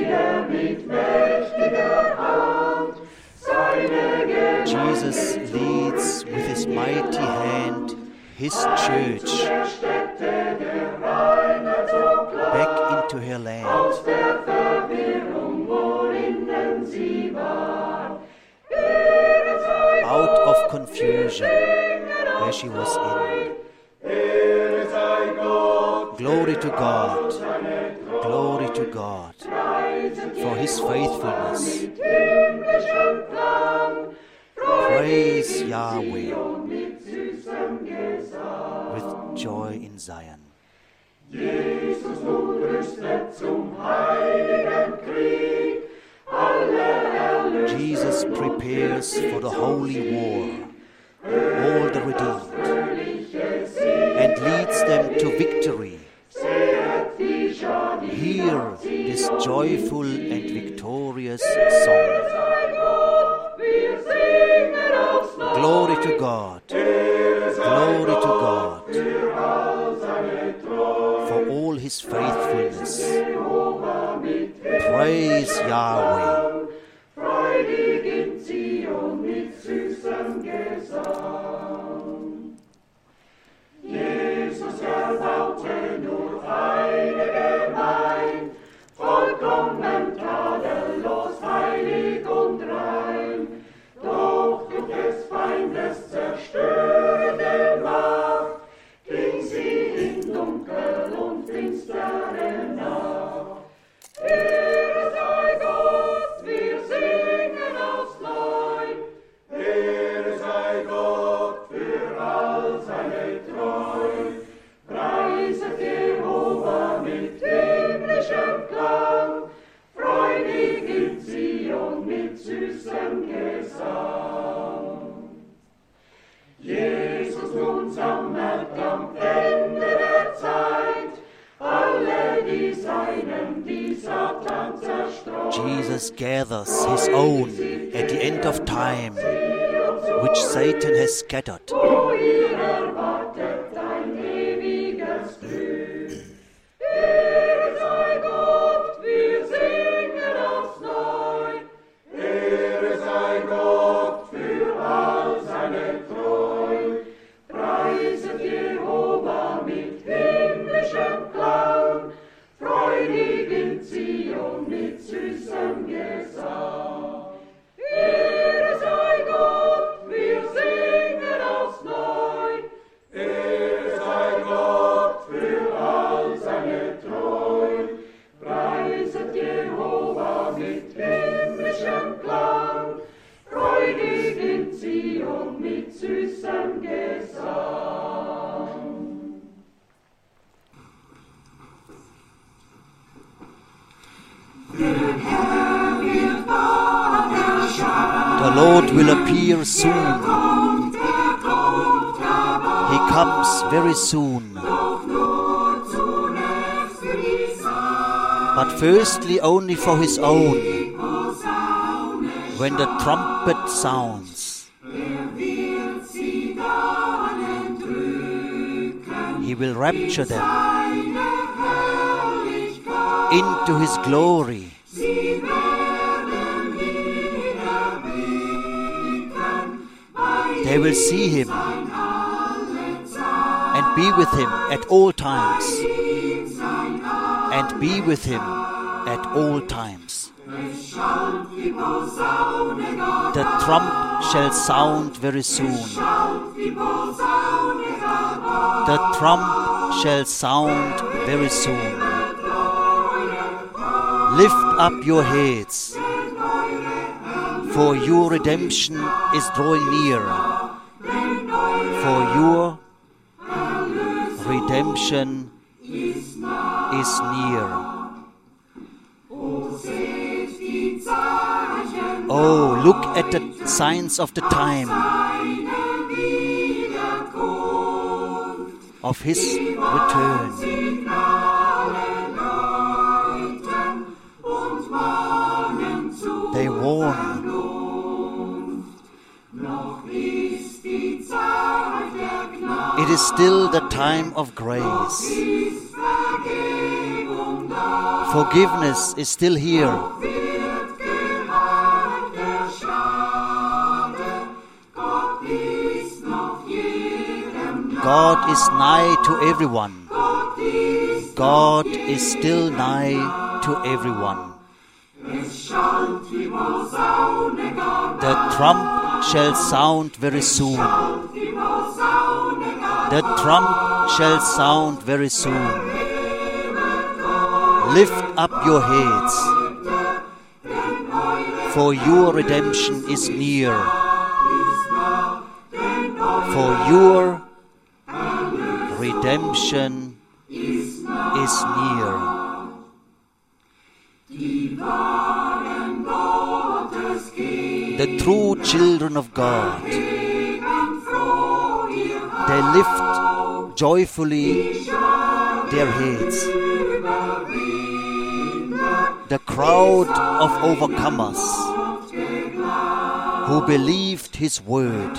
Jesus leads with his mighty hand his church back into her land. Out of confusion where she was in. Glory to God, glory to God for his faithfulness. Praise Yahweh with joy in Zion. Jesus prepares for the holy war all the redeemed and leads them to victory. Hear this joyful and victorious song. Glory to God, glory to God for all his faithfulness. Praise Yahweh. Jesus erbaute nur eine Gemeinde, vollkommen tadellos, heilig und rein. Doch durch des Feindes zerstörende Macht ging sie in Dunkel und finstere Nacht. Ehre sei Gott, wir singen aufs Neu. Ehre sei Gott für all seine Treu. Preiset Jehova mit himmlischem Klang, freudig in Zion mit süßem Gesang. Jesus nun sammelt am Ende der Zeit alle die Seinen, die Satan zerstreut. Jesus gathers his own at the end of time, which Satan has scattered. Wo ihr erwartet ein ewiges Glück. Ehre sei Gott, wir singen aufs Neu. Ehre sei Gott für all seine Treu. Preiset Jehova mit himmlischem Klang, freudig in Zion mit süßem Gesang. Ehre sei Gott, wir singen aufs Neu. Ehre sei Gott für all seine Treu. Preiset Jehova mit himmlischem Klang, freudig in Zion mit süßem Gesang. The Lord will appear soon. He comes very soon. But firstly only for his own. When the trumpet sounds, he will rapture them into his glory. They will see him and be with him at all times. And be with him at all times. The trump shall sound very soon. The trump shall sound very soon. Lift up your heads, for your redemption is drawing near. For your redemption is near. Oh, look at the signs of the time, of his return. They warn. It is still the time of grace. Forgiveness is still here. God is nigh to everyone. God is still nigh to everyone. The trump shall sound very soon. The trump shall sound very soon. Lift up your heads, for your redemption is near. For your redemption is near. The true children of God, they lift joyfully their heads. The crowd of overcomers who believed His word,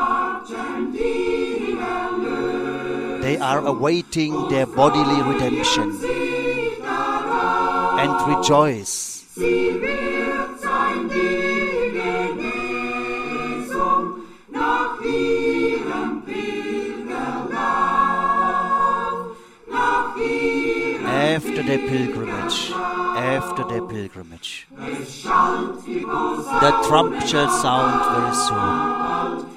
they are awaiting their bodily redemption and rejoice. After their pilgrimage, the trump shall sound very soon.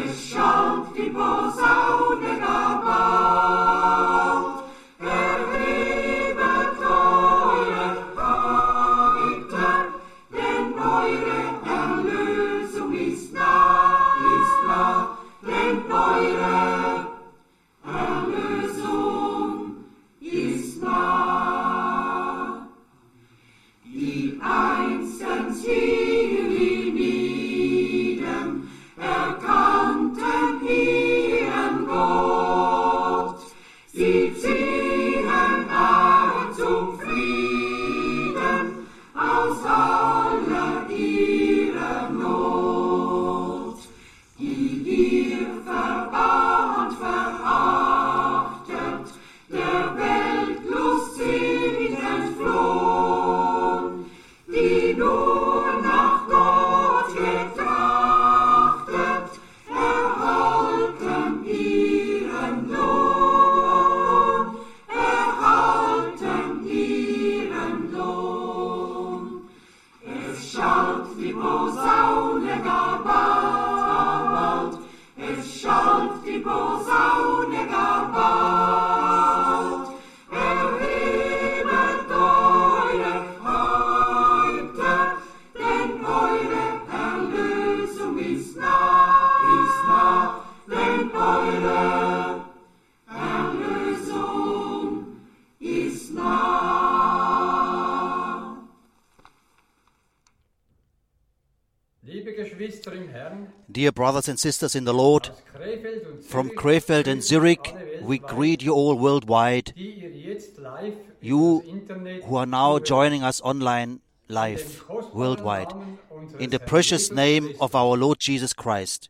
Dear brothers and sisters in the Lord, from Krefeld and Zurich, we greet you all worldwide, you who are now joining us online live, worldwide, in the precious name of our Lord Jesus Christ.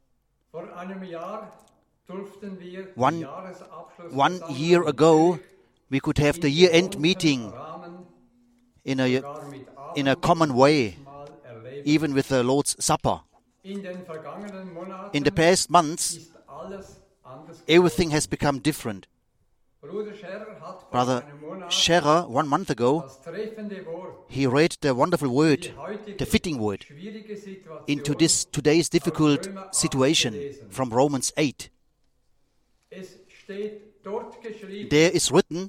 1 year ago, we could have the year-end meeting in a common way, even with the Lord's Supper. In the past months, everything has become different. Brother Scherer, 1 month ago, he read the wonderful word, the fitting word, into this today's difficult situation from Romans 8. There is written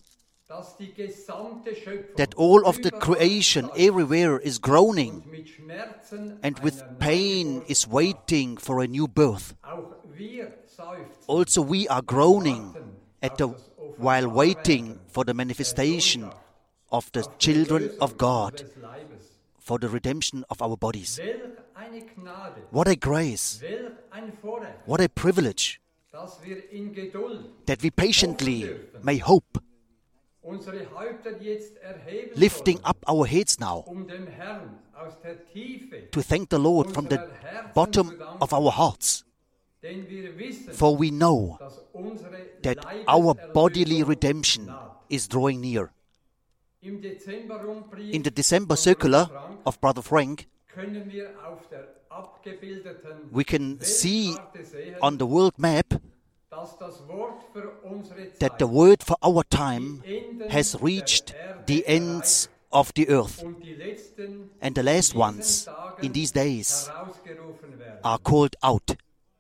that all of the creation everywhere is groaning and with pain is waiting for a new birth. Also we are groaning while waiting for the manifestation of the children of God, for the redemption of our bodies. What a grace, what a privilege, that we patiently may hope, lifting up our heads now to thank the Lord from the bottom of our hearts. For we know that our bodily redemption is drawing near. In the December circular of Brother Frank, we can see on the world map that the word for our time has reached the ends of the earth. And the last ones in these days are called out.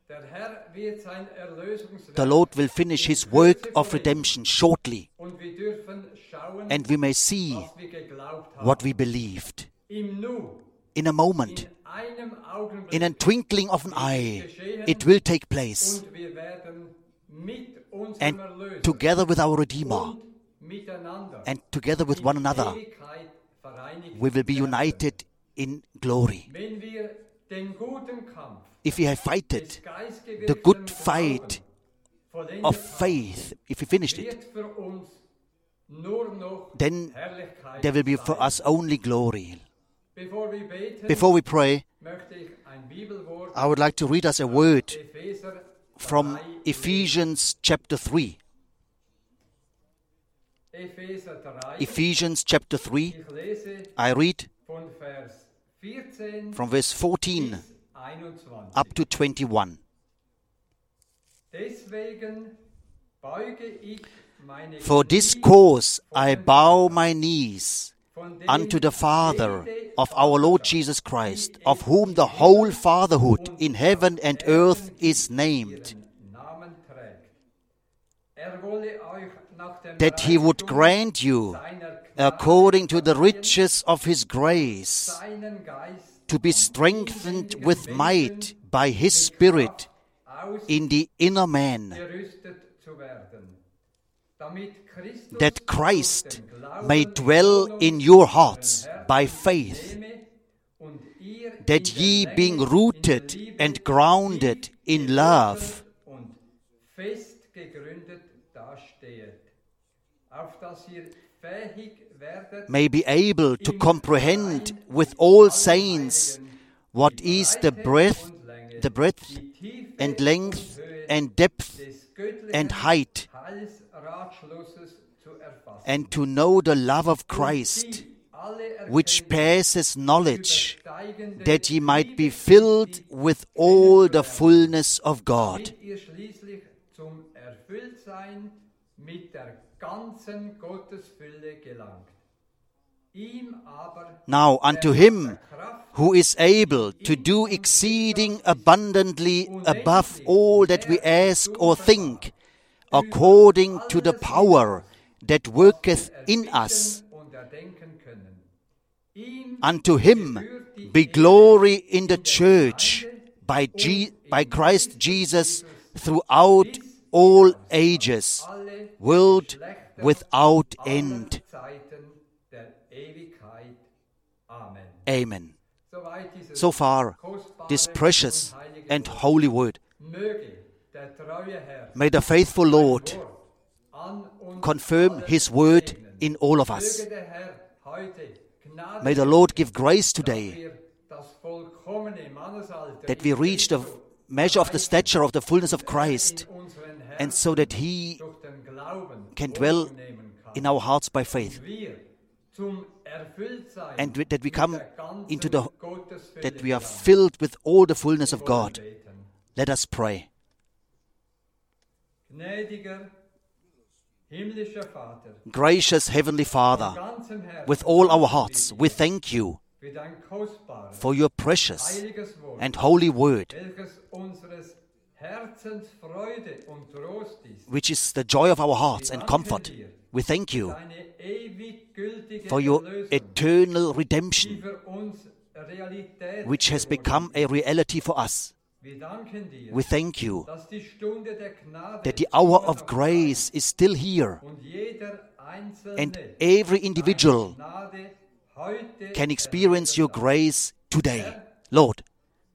The Lord will finish His work of redemption shortly, and we may see what we believed. In a moment, in a twinkling of an eye, it will take place. And together with our Redeemer, and together with one another, we will be united in glory. If we have fighted the good fight of faith, if we finished it, then there will be for us only glory. Before we pray, I would like to read us a word from Ephesians chapter 3. Ephesians chapter 3, I read from verse 14 up to 21. For this cause I bow my knees unto the Father of our Lord Jesus Christ, of whom the whole fatherhood in heaven and earth is named, that He would grant you, according to the riches of His grace, to be strengthened with might by His Spirit in the inner man, that Christ may dwell in your hearts by faith, that ye being rooted and grounded in love, may be able to comprehend with all saints what is the breadth and length and depth and height, and to know the love of Christ, which passes knowledge, that ye might be filled with all the fullness of God. Now unto Him who is able to do exceeding abundantly above all that we ask or think, according to the power that worketh in us. Unto Him be glory in the church by Christ Jesus throughout all ages, world without end. Amen. So far, this precious and holy word. May the faithful Lord confirm His word in all of us. May the Lord give grace today that we reach the measure of the stature of the fullness of Christ, and so that He can dwell in our hearts by faith, and that we come into that we are filled with all the fullness of God. Let us pray. Gracious Heavenly Father, with all our hearts, we thank You for Your precious and holy word, which is the joy of our hearts and comfort. We thank You for Your eternal redemption, which has become a reality for us. We thank You that the hour of grace is still here, and every individual can experience Your grace today. Lord,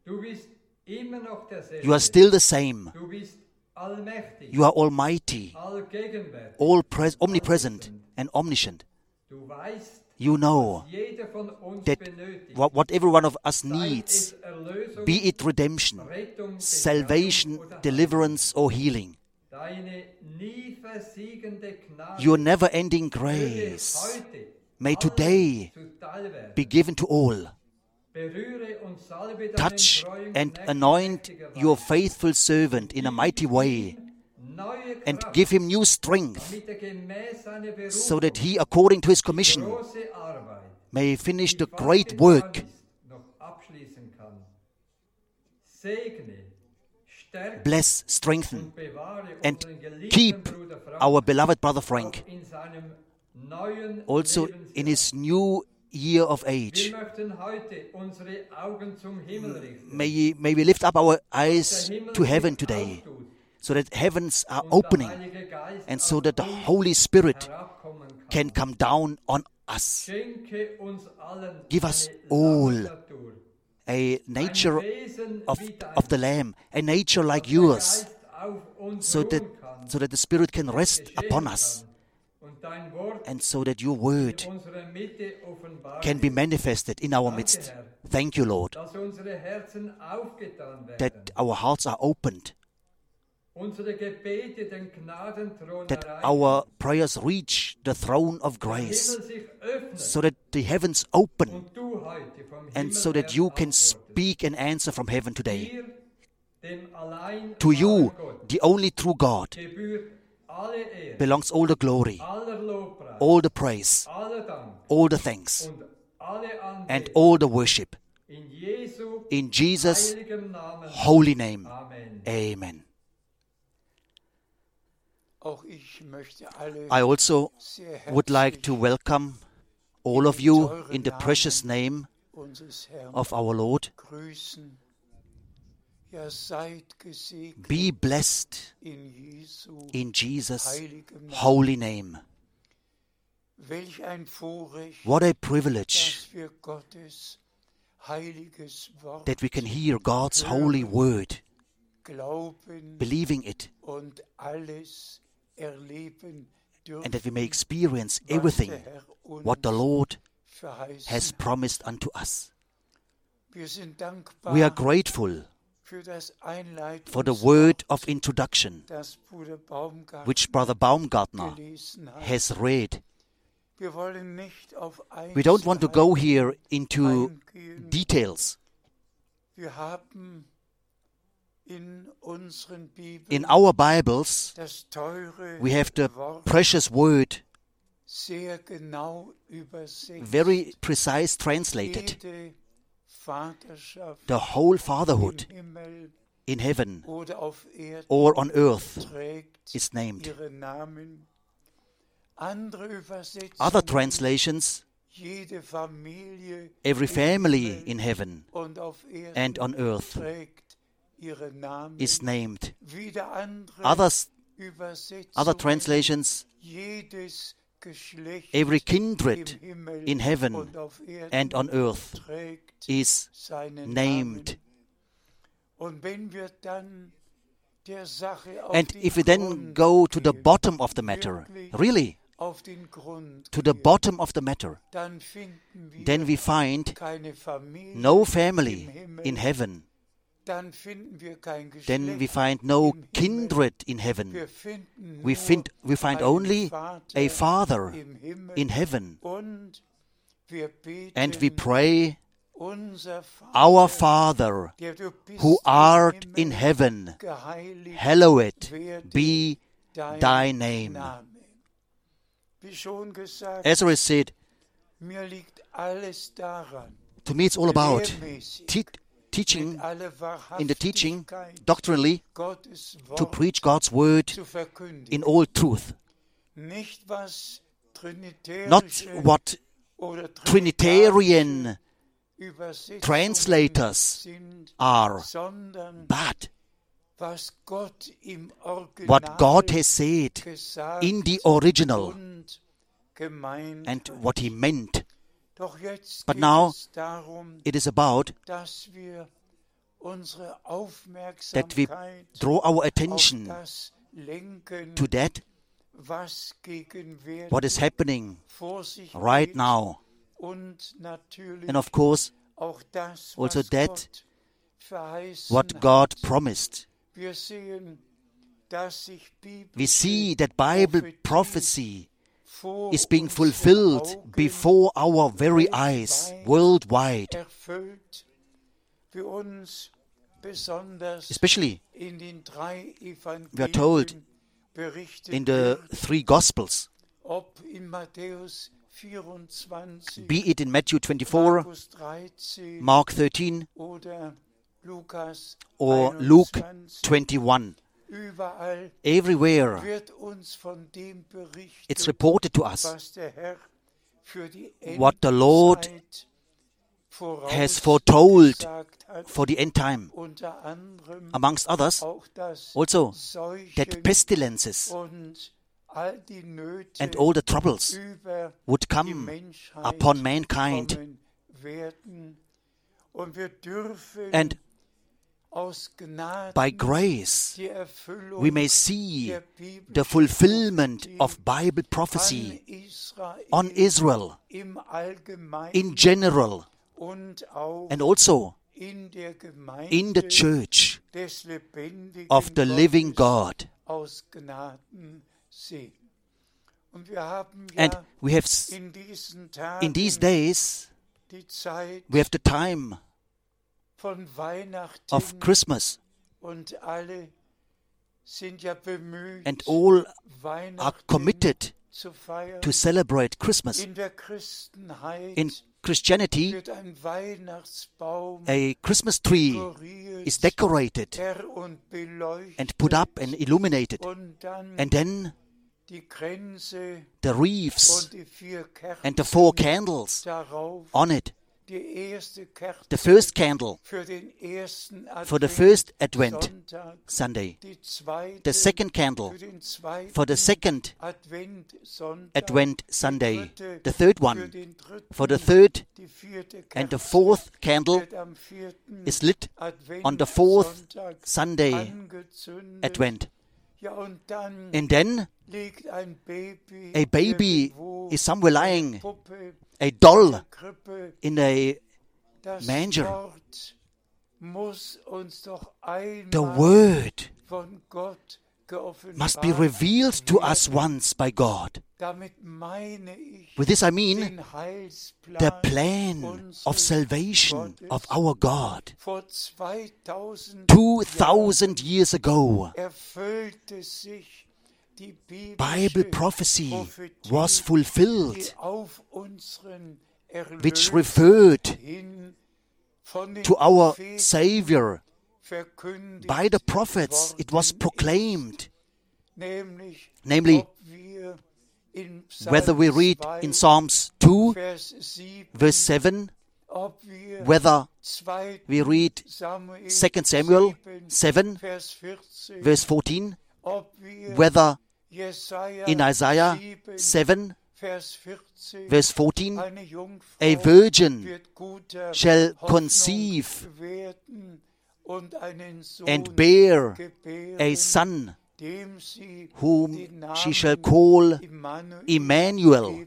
You are still the same. You are almighty, omnipresent and omniscient. You know that what every one of us needs, be it redemption, salvation, deliverance, or healing, Your never-ending grace may today be given to all. Touch and anoint your faithful servant in a mighty way, and give him new strength, so that he, according to his commission, may finish the great work. Bless, strengthen, and keep our beloved brother Frank, also in his new year of age. May we lift up our eyes to heaven today, so that heavens are opening, and so that the Holy Spirit can come down on us. Give us all a nature of the Lamb, a nature like yours, so that the Spirit can rest upon us, and so that your word can be manifested in our midst. Thank you, Lord, that our hearts are opened, that our prayers reach the throne of grace, so that the heavens open, and so that you can speak and answer from heaven today. To you, the only true God, belongs all the glory, all the praise, all the thanks, and all the worship. In Jesus' holy name, amen. I also would like to welcome all of you in the precious name of our Lord. Be blessed in Jesus' holy name. What a privilege that we can hear God's holy word, believing it, and that we may experience everything what the Lord has promised unto us. We are grateful for the word of introduction which Brother Baumgartner has read. We don't want to go here into details. In our Bibles, we have the precious word very precise translated. The whole fatherhood in heaven or on earth is named. Other translations, every family in heaven and on earth is named. Other translations, every kindred in heaven and on earth is named. And if we then go to the bottom of the matter, really, to the bottom of the matter, then we find no family in heaven. Then we find no kindred in heaven. We find only a Father in heaven. And we pray, Our Father, who art in heaven, hallowed be thy name. As I said, to me it's all about teaching, in the teaching, doctrinally, to preach God's word in all truth. Not what Trinitarian translators are, but what God has said in the original and what He meant. But now it is about that we draw our attention to that what is happening right now. And of course, also that what God promised. We see that Bible prophecy is being fulfilled before our very eyes worldwide. Especially, we are told in the three Gospels, be it in Matthew 24, Mark 13, or Luke 21. Everywhere it's reported to us what the Lord has foretold for the end time. Amongst others, also that pestilences and all the troubles would come upon mankind. And by grace, we may see the fulfillment of Bible prophecy on Israel in general, and also in the church of the living God. And we have, in these days, we have the time of Christmas, and all are committed to celebrate Christmas. In Christianity, a Christmas tree is decorated and put up and illuminated, and then the wreaths and the 4 candles on it. The first candle for the first Advent Sunday, the second candle for the second Advent Sunday, the third one for the third, and the fourth candle is lit on the fourth Sunday Advent. And then a baby is somewhere lying, a doll in a manger. The Word must be revealed to us once by God. With this I mean the plan of salvation of our God. 2,000 years ago, Bible prophecy was fulfilled, which referred to our Savior. By the prophets it was proclaimed, namely, whether we read in Psalms 2, verse 7, whether we read 2 Samuel 7, verse 14, whether in Isaiah 7, verse 14, a virgin shall conceive and bear a son, whom she shall call Emmanuel.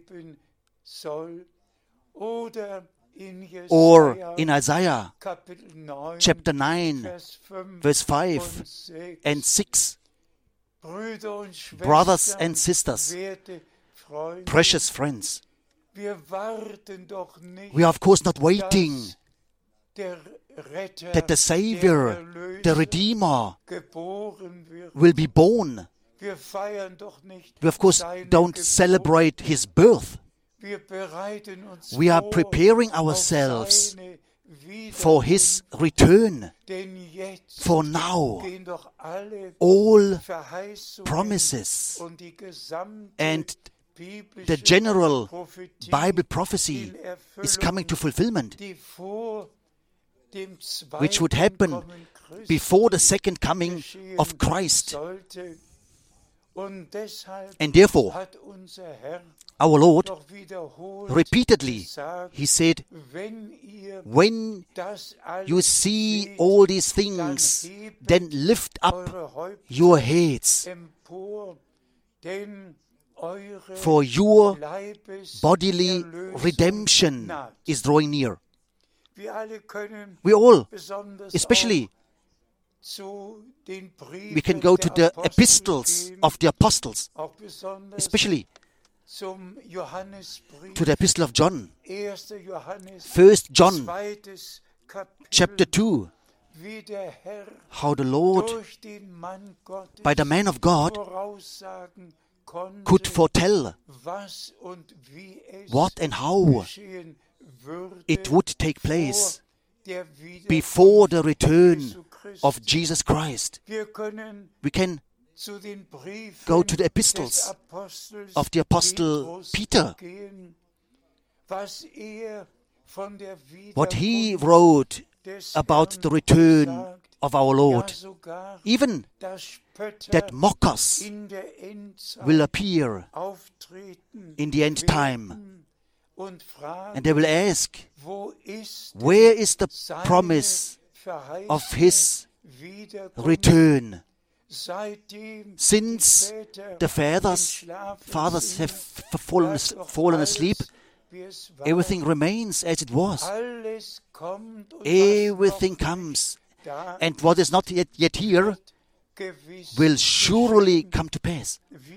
Or in Isaiah chapter 9, verse 5 and 6, brothers and sisters, precious friends, we are of course not waiting that the Savior, the Redeemer, will be born. We of course don't celebrate His birth. We are preparing ourselves for His return. For now, all promises and the general Bible prophecy is coming to fulfillment, which would happen before the second coming of Christ. And therefore, our Lord repeatedly, He said, when you see all these things, then lift up your heads, for your bodily redemption is drawing near. We all, especially, we can go to the epistles of the apostles, especially to the Epistle of John. 1 John chapter 2. How the Lord, by the man of God, could foretell what and how it would take place before the return of Jesus Christ. We can go to the epistles of the Apostle Peter, what he wrote about the return of our Lord. Even that mockers will appear in the end time, and they will ask, where is the promise of his return? Since the fathers have fallen asleep, everything remains as it was. Everything comes, and what is not yet here will surely come to pass.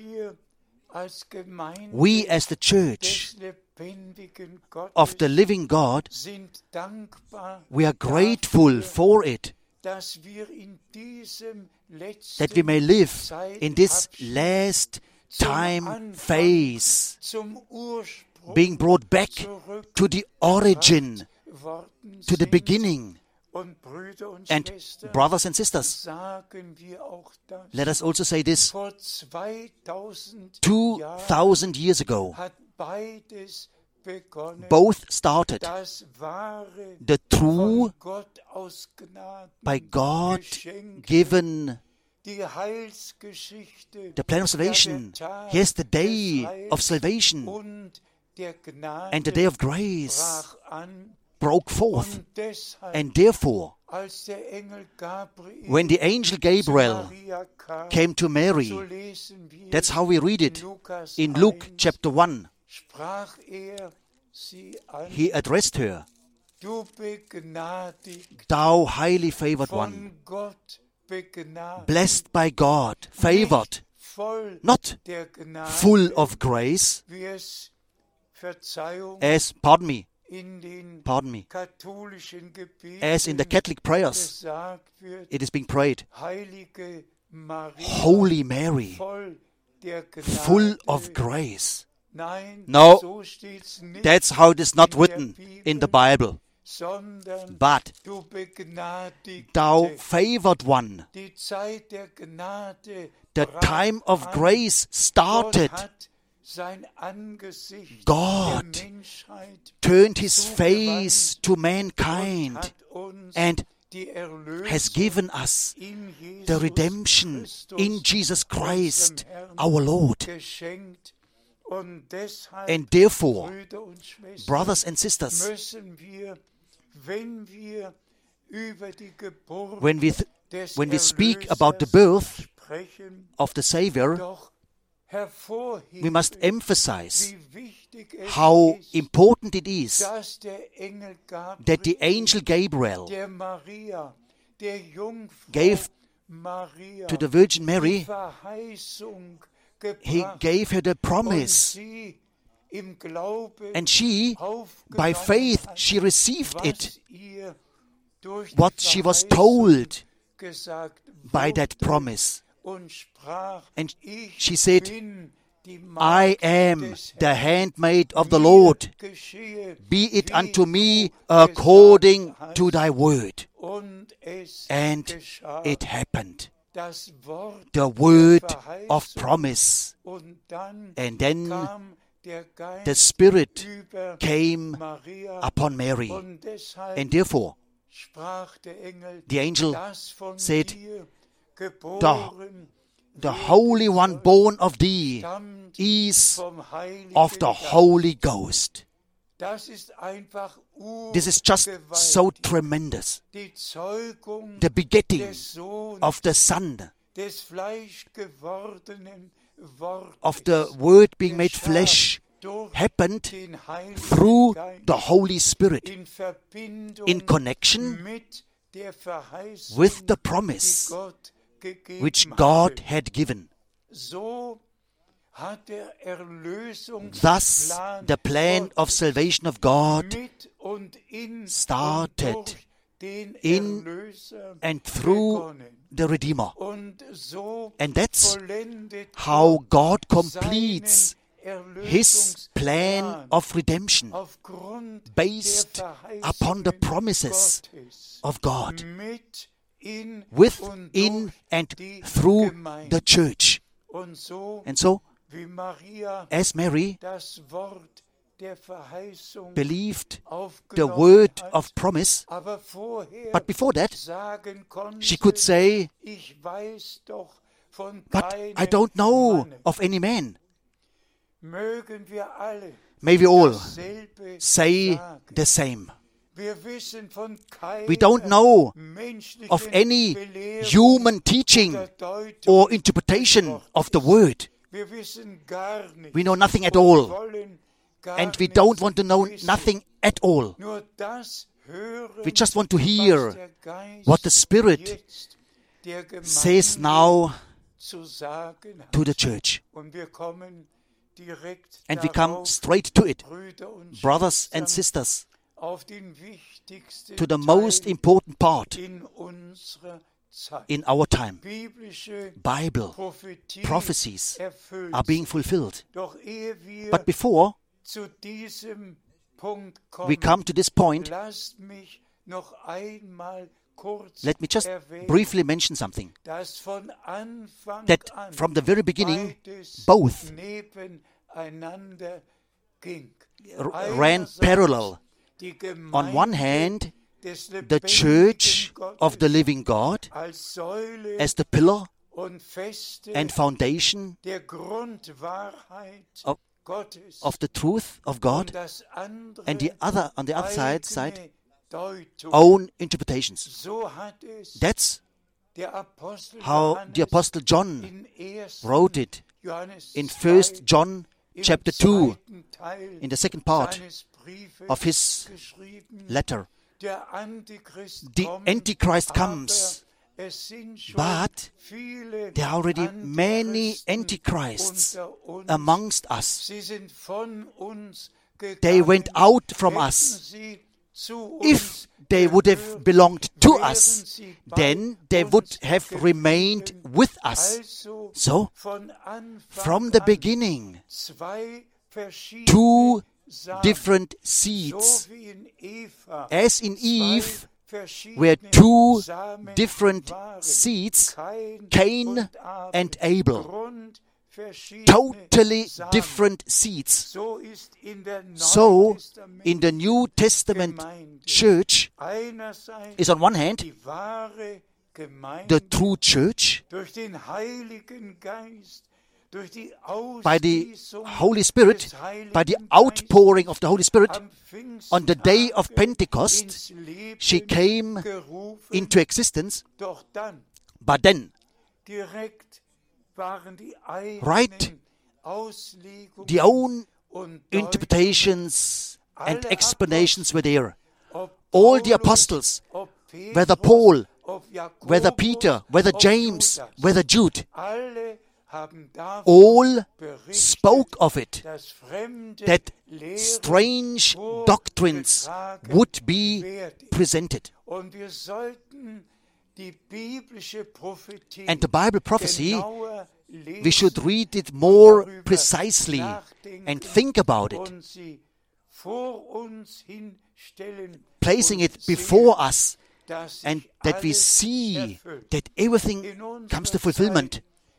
We as the church of the living God, we are grateful for it, that we may live in this last time phase, being brought back to the origin, to the beginning. And brothers and sisters, let us also say this. 2,000 years ago, both started. The true, by God given, the plan of salvation. Yes, the day of salvation and the day of grace broke forth. And therefore, when the angel Gabriel came to Mary, that's how we read it in Luke chapter 1. He addressed her, "Thou highly favored one, blessed by God, favored, not full of grace," as, pardon me, as in the Catholic prayers, it is being prayed, Holy Mary, full of grace. No, that's how it is not written in the Bible. But thou favored one, the time of grace started. God turned his face to mankind and has given us the redemption in Jesus Christ, our Lord. And therefore, brothers and sisters, when we speak about the birth of the Savior, we must emphasize how important it is that the angel Gabriel gave to the Virgin Mary, he gave her the promise, and she, by faith, she received it, what she was told by that promise. And she said, "I am the handmaid of the Lord. Be it unto me according to thy word." And it happened. The word of promise. And then the Spirit came upon Mary. And therefore, the angel said, The Holy One born of thee is of the Holy Ghost. This is just so tremendous. The begetting of the Son, of the Word being made flesh, happened through the Holy Spirit in connection with the promise which God had given. Thus, the plan of salvation of God started in and through the Redeemer. And that's how God completes His plan of redemption based upon the promises of God within and through the church. And so, as Mary believed the word of promise, but before that, she could say, "But I don't know of any man." May we all say the same. We don't know of any human teaching or interpretation of the word. We know nothing at all. And we don't want to know nothing at all. We just want to hear what the Spirit says now to the church. And we come straight to it, brothers and sisters, to the most important part in our time. Bible prophecies are being fulfilled. But before we come to this point, let me just briefly mention something. That from the very beginning, both ran parallel. On one hand, the church of the living God as the pillar and foundation of the truth of God, and on the other side, own interpretations. That's how the Apostle John wrote it in 1 John chapter 2, in the second part of his letter. The Antichrist comes, but there are already many Antichrists amongst us. They went out from us. If they would have belonged to us, then they would have remained with us. So, from the beginning, two different seeds. As in Eve, were two different seeds, Cain and Abel. Totally different seeds. So, in the New Testament church is on one hand the true church by the Holy Spirit, by the outpouring of the Holy Spirit. On the day of Pentecost, she came into existence, but then, right, the own interpretations and explanations were there. All the apostles, whether Paul, whether Peter, whether James, whether Jude, all spoke of it, that strange doctrines would be presented. And the Bible prophecy, we should read it more precisely and think about it, placing it before us, and that we see that everything comes to fulfillment.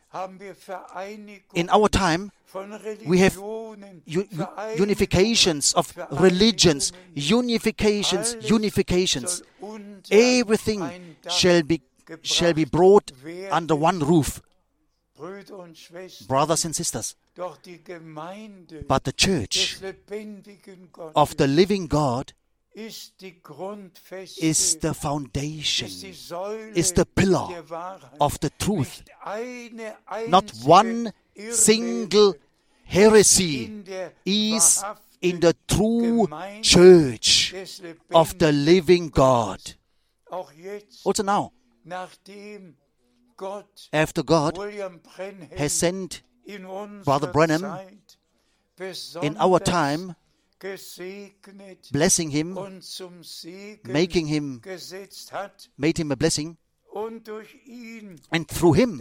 In our time, we have unifications of religions, unifications. Everything shall be brought under one roof. Brothers and sisters, but the church of the living God is the foundation, is the pillar of the truth. Not one single heresy is in the true church of the living God. Also now, after God has sent Brother Branham in our time, blessing him, made him a blessing, and through him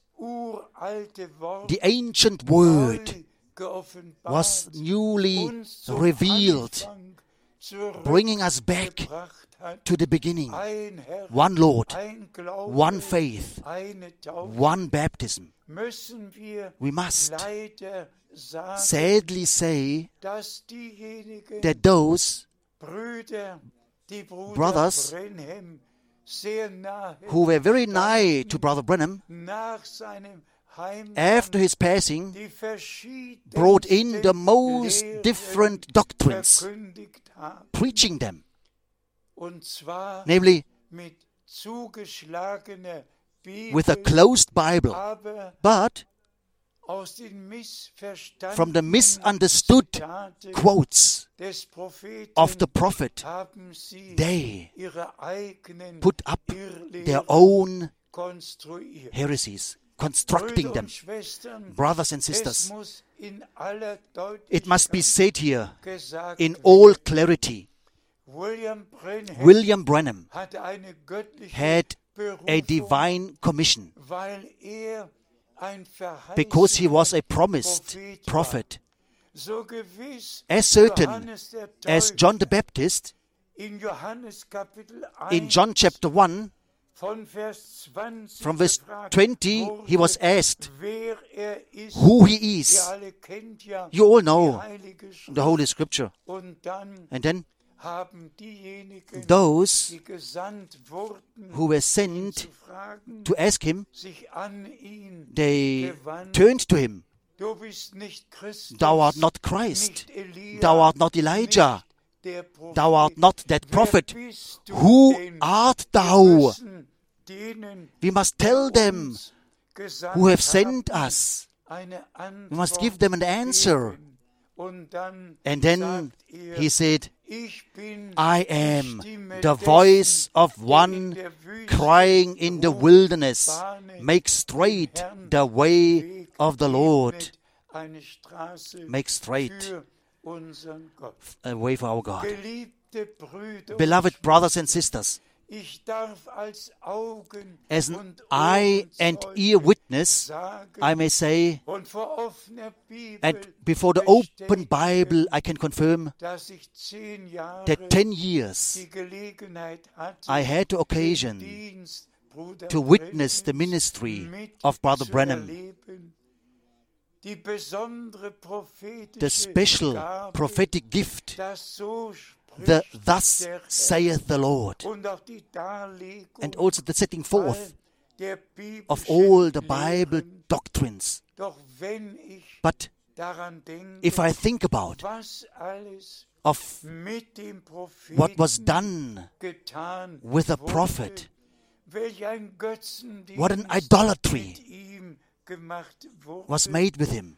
the ancient word was newly revealed, bringing us back to the beginning. One Lord, one faith, one baptism. We must sadly say that those brothers who were very nigh to Brother Branham after his passing brought in the most different doctrines, preaching them, namely with a closed Bible, but from the misunderstood quotes of the prophet, they put up their own heresies, constructing them. Brothers and sisters, it must be said here in all clarity, William Branham had a divine commission because he was a promised prophet. As certain as John the Baptist, in John chapter 1, from verse 20, he was asked who he is. You all know the Holy Scripture. And then those who were sent to ask him, they turned to him. Thou art not Christ. Thou art not Elijah. Thou art not that prophet. Who art thou? We must tell them who have sent us. We must give them an answer. And then he said, I am the voice of one crying in the wilderness, make straight the way of the Lord. Make straight a way for our God. Beloved brothers and sisters, as an eye and ear witness, I may say, and before the open Bible, I can confirm that 10 years I had the occasion to witness the ministry of Brother Branham. The special prophetic gift, the Thus saith the Lord, and also the setting forth of all the Bible doctrines. But if I think about of what was done with the prophet, what an idolatry was made with him,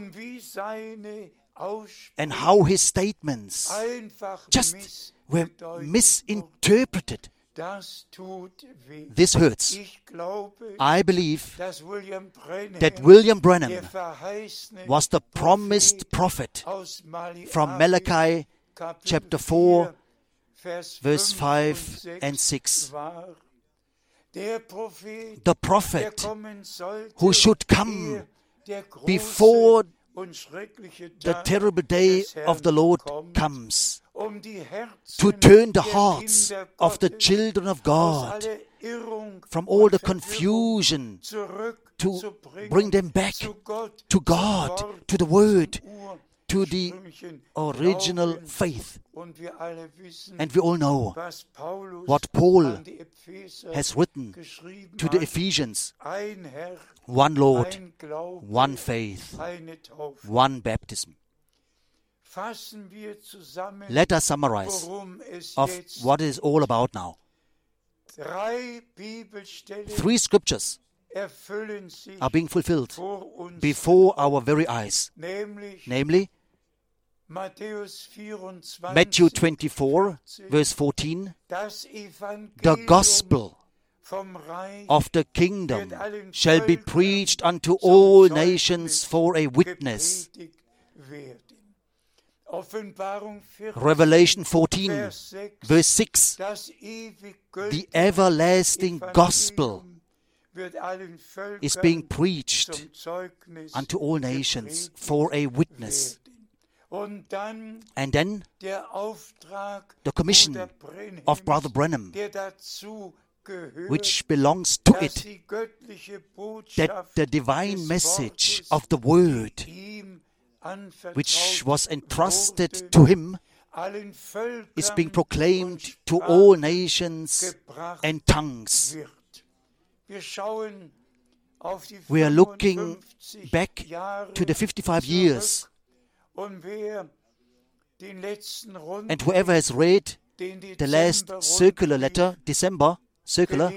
and how his statements just were misinterpreted. This hurts. I believe that William Branham was the promised prophet from Malachi chapter 4, verse 5 and 6. The prophet who should come before the terrible day of the Lord comes, to turn the hearts of the children of God from all the confusion, to bring them back to God, to the Word, to the original faith. And we all know what Paul has written to the Ephesians: one Lord, one faith, one baptism. Let us summarize of what it is all about now. 3 scriptures are being fulfilled before our very eyes, namely Matthew 24, verse 14, the gospel of the kingdom shall be preached unto all nations for a witness. Revelation 14, verse 6. The everlasting gospel is being preached unto all nations for a witness. And then the commission of Brother Branham, which belongs to it, that the divine message of the Word, which was entrusted to him, is being proclaimed to all nations and tongues. We are looking back to the 55 years, and whoever has read the last circular letter, December circular,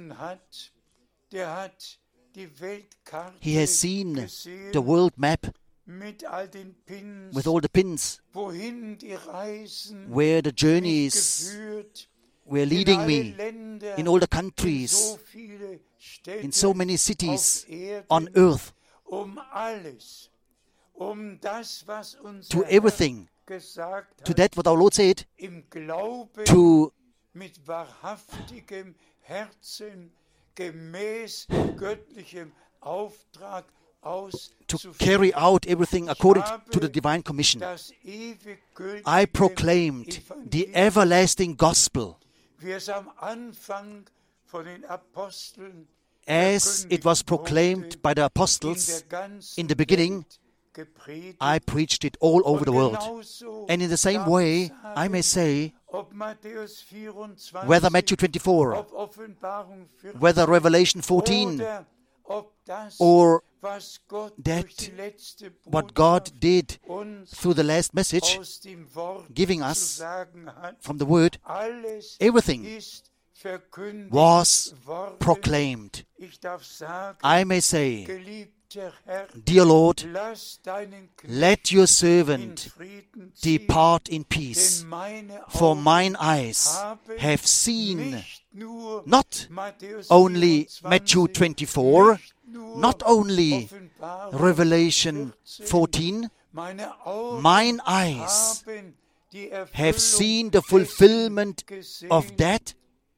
he has seen the world map with all the pins, where the journeys were leading me in all the countries, in so many cities on earth, to everything, to that what our Lord said, to carry out everything according to the divine commission. I proclaimed the everlasting gospel as it was proclaimed by the apostles in the beginning. I preached it all over the world. And in the same way, I may say, whether Matthew 24, whether Revelation 14, or that what God did through the last message, giving us from the Word, everything was proclaimed. I may say, Dear Lord, let your servant depart in peace, for mine eyes have seen not only Matthew 24, not only Revelation 14, mine eyes have seen the fulfillment of that,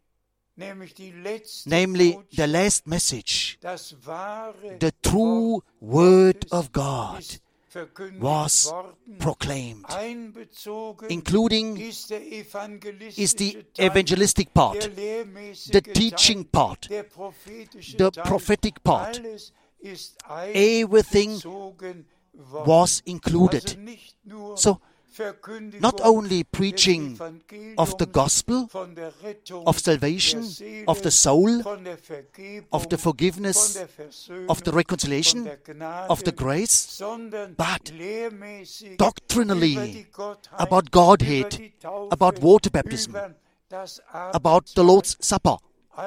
namely the last message. The true Word of God was proclaimed. Including is the evangelistic part, the teaching part, the prophetic part. Everything was included. So, not only preaching of the gospel, of salvation, of the soul, of the forgiveness, of the reconciliation, of the grace, but doctrinally about Godhead, about water baptism, about the Lord's Supper.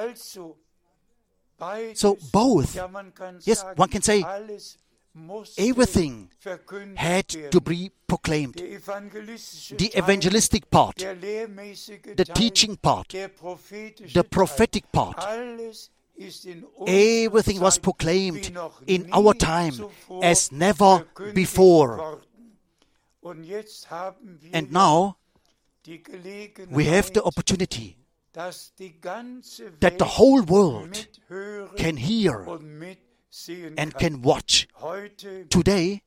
So both, yes, one can say, everything had to be proclaimed. The evangelistic part, the teaching part, the prophetic part, everything was proclaimed in our time as never before. And now we have the opportunity that the whole world can hear and can watch. Today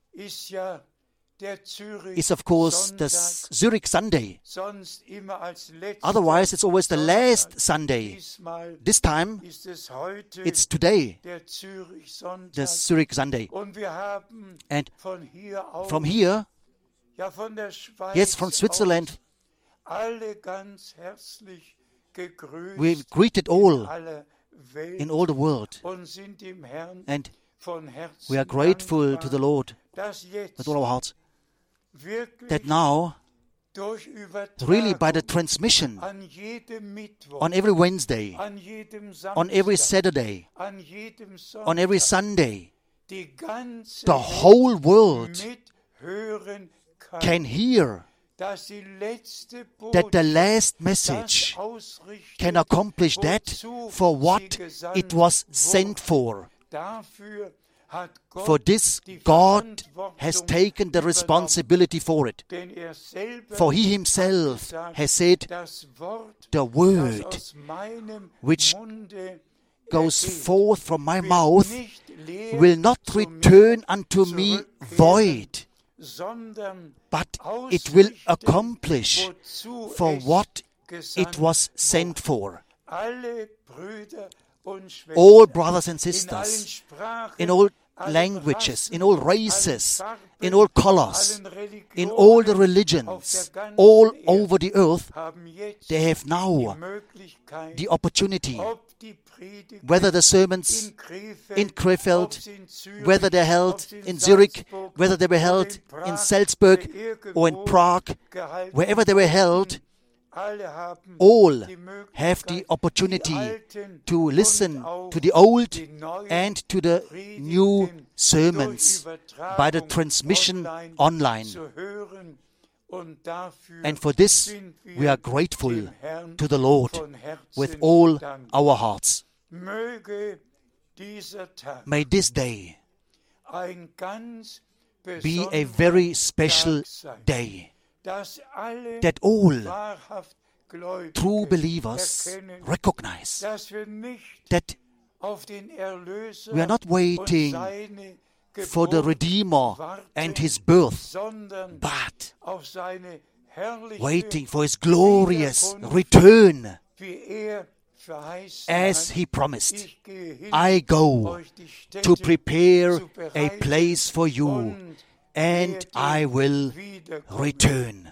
is, of course, the Zurich Sunday. Otherwise, it's always the last Sunday. This time, it's today, the Zurich Sunday. And from here, yes, from Switzerland, we greeted all in all the world. And we are grateful to the Lord with all our hearts that now, really by the transmission, on every Wednesday, on every Saturday, on every Sunday, the whole world can hear that the last message can accomplish that for what it was sent for. For this, God has taken the responsibility for it. For He Himself has said, the word which goes forth from my mouth will not return unto me void, but it will accomplish for what it was sent for. All brothers and sisters, in all languages, in all races, in all colors, in all the religions, all over the earth, they have now the opportunity, whether the sermons in Krefeld, whether they're held in Zurich, whether they were held in Salzburg or in Prague, wherever they were held, all have the opportunity to listen to the old and to the new sermons by the transmission online. And for this, we are grateful to the Lord with all our hearts. May this day be a very special day, that all true believers recognize that we are not waiting for the Redeemer and His birth, but waiting for His glorious return. As He promised, I go to prepare a place for you, and I will return.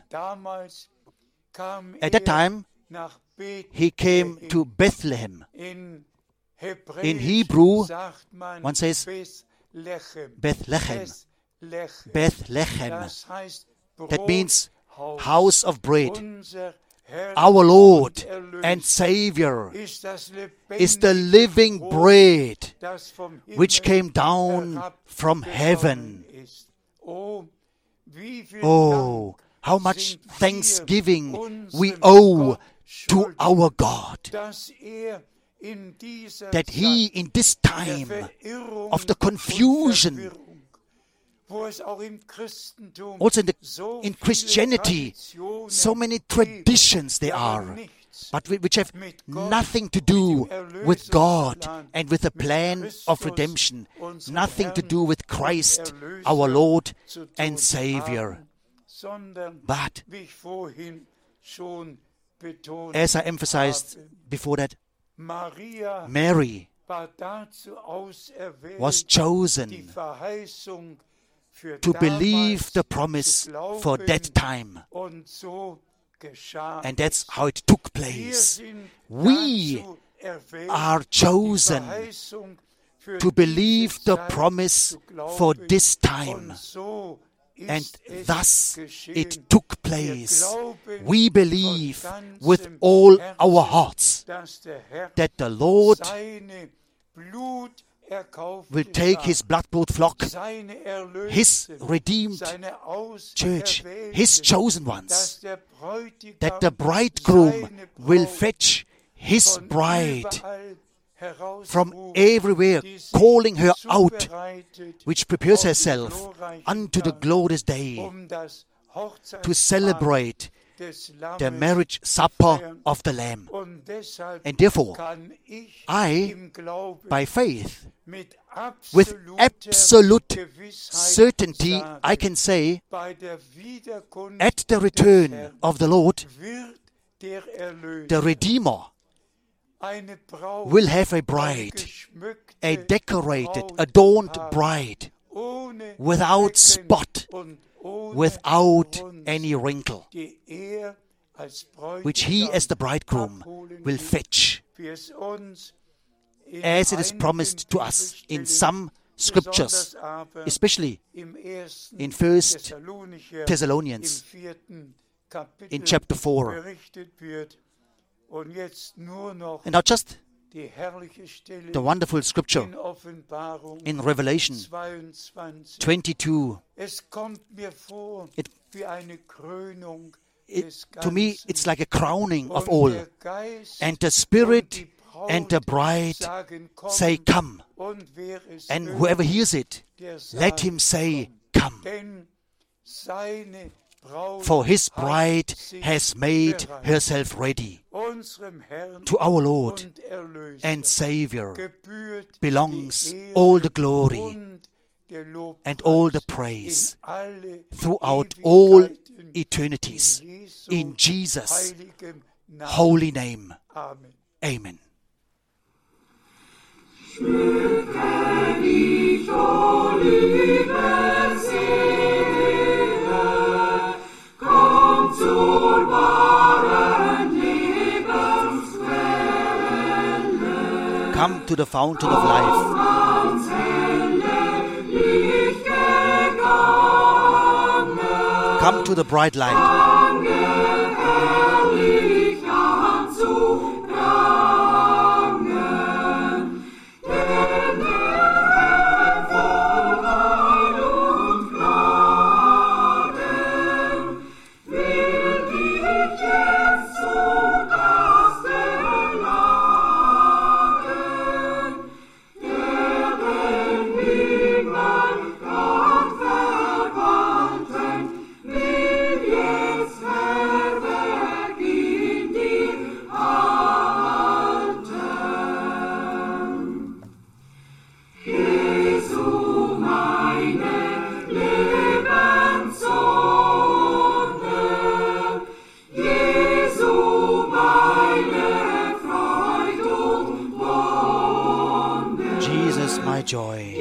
At that time, He came to Bethlehem. In Hebrew, one says Bethlehem. Bethlehem. That means house of bread. Our Lord and Savior is the living bread which came down from heaven. Oh, how much thanksgiving we owe to our God, that He, in this time of the confusion, also in Christianity, so many traditions there are, but which have nothing to do with God and with the plan of redemption, nothing to do with Christ, our Lord and Savior. But, as I emphasized before that, Mary was chosen to believe the promise for that time. And that's how it took place. We are chosen to believe the promise for this time. And thus it took place. We believe with all our hearts that the Lord will take His blood-bought flock, His redeemed church, His chosen ones, that the bridegroom will fetch His bride from everywhere, calling her out, which prepares herself unto the glorious day to celebrate the marriage supper of the Lamb. And therefore, I, by faith, with absolute certainty, I can say, at the return of the Lord, the Redeemer will have a bride, a decorated, adorned bride, without spot, without any wrinkle, which He as the bridegroom will fetch, as it is promised to us in some scriptures, especially in 1 Thessalonians, in chapter 4. And now just the wonderful scripture in Revelation 22. To me, it's like a crowning of all. And the Spirit and the bride say, "Come." And whoever hears it, let him say, "Come." For his bride has made herself ready. To our Lord and Savior belongs all the glory and all the praise throughout all eternities. In Jesus' holy name. Amen. Come to the fountain of life. Come to the bright light. Joy.